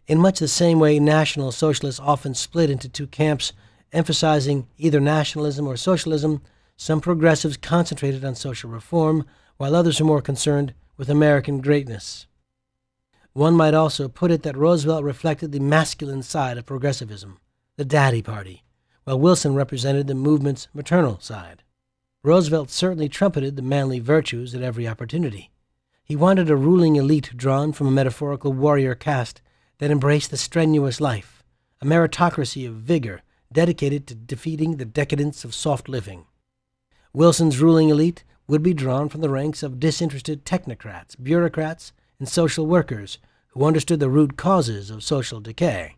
In much the same way National Socialists often split into two camps, emphasizing either nationalism or socialism, some progressives concentrated on social reform, while others were more concerned with American greatness. One might also put it that Roosevelt reflected the masculine side of progressivism, the daddy party, while Wilson represented the movement's maternal side. Roosevelt certainly trumpeted the manly virtues at every opportunity. He wanted a ruling elite drawn from a metaphorical warrior caste that embraced the strenuous life, a meritocracy of vigor dedicated to defeating the decadence of soft living. Wilson's ruling elite would be drawn from the ranks of disinterested technocrats, bureaucrats, and social workers who understood the root causes of social decay.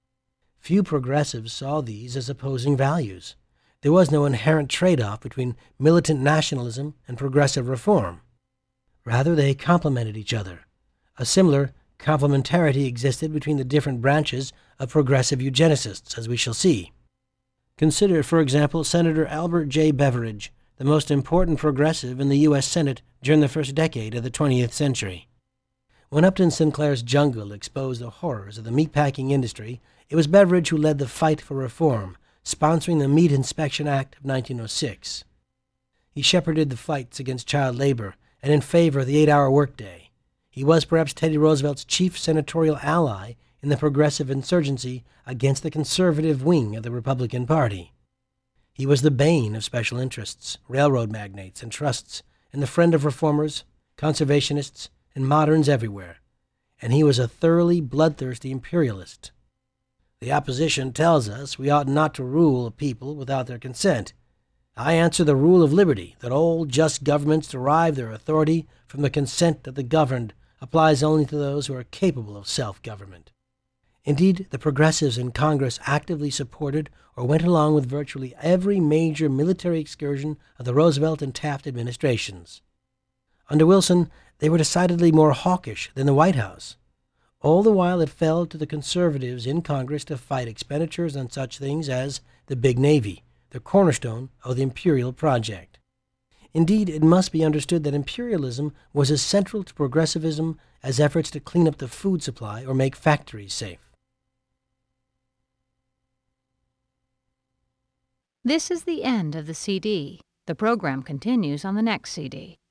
Few progressives saw these as opposing values. There was no inherent trade-off between militant nationalism and progressive reform. Rather, they complemented each other. A similar complementarity existed between the different branches of progressive eugenicists, as we shall see. Consider, for example, Senator Albert J. Beveridge, the most important progressive in the U.S. Senate during the first decade of the 20th century. When Upton Sinclair's Jungle exposed the horrors of the meatpacking industry, it was Beveridge who led the fight for reform, sponsoring the Meat Inspection Act of 1906. He shepherded the fights against child labor and in favor of the 8-hour workday. He was perhaps Teddy Roosevelt's chief senatorial ally in the progressive insurgency against the conservative wing of the Republican Party. He was the bane of special interests, railroad magnates, and trusts, and the friend of reformers, conservationists, and moderns everywhere, and he was a thoroughly bloodthirsty imperialist. The opposition tells us we ought not to rule a people without their consent. I answer the rule of liberty, that all just governments derive their authority from the consent of the governed, applies only to those who are capable of self-government. Indeed, the progressives in Congress actively supported or went along with virtually every major military excursion of the Roosevelt and Taft administrations. Under Wilson, they were decidedly more hawkish than the White House. All the while it fell to the conservatives in Congress to fight expenditures on such things as the big Navy, the cornerstone of the imperial project. Indeed, it must be understood that imperialism was as central to progressivism as efforts to clean up the food supply or make factories safe. This is the end of the CD. The program continues on the next CD.